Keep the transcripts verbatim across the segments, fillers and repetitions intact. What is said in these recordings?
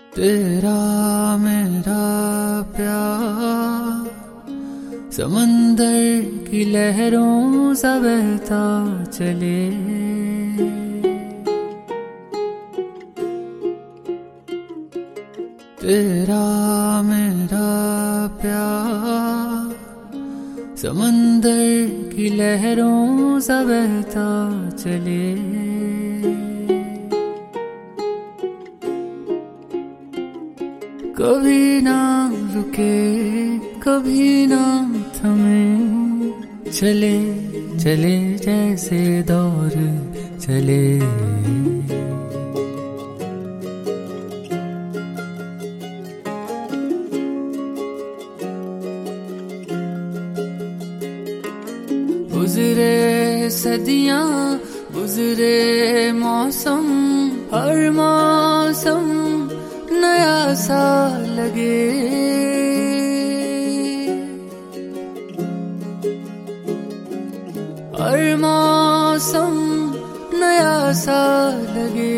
तेरा मेरा प्यार समंदर की लहरों सा बहता चले। तेरा मेरा प्यार समंदर की लहरों सा बहता चले। कभी ना रुके कभी ना थमे, चले चले जैसे दौर चले। गुजरे सदियां गुजरे मौसम, हर मौसम नया सा लगे। हर मौसम नया सा लगे।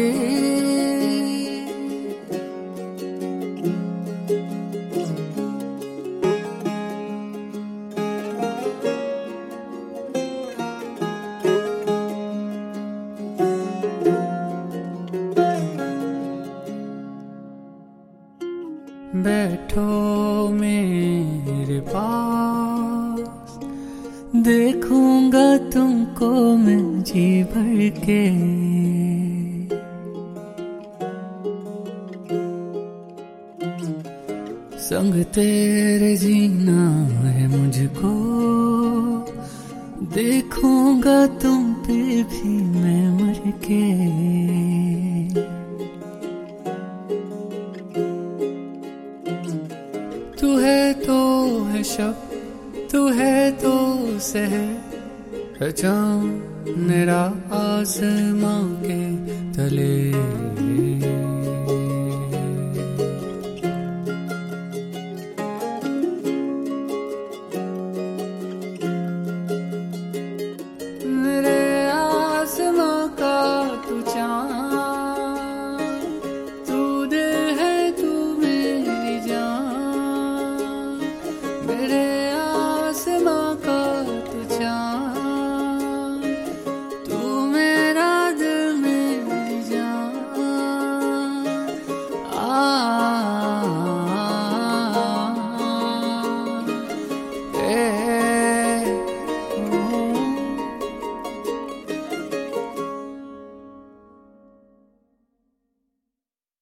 बैठो मेरे पास, देखूंगा तुमको मैं जी भर के। संग तेरे जीना है मुझको, देखूंगा तुम पे भी मैं मर के। तू है तो है शब, तू है तो सहर, चाँद मेरा आसमां के तले। मेरे आसमां का तू चाँद, तू दिल है तू मेरी जान। मेरे आसमां का तू चाँद, तू मेरा दिल मेरी जान। आ ए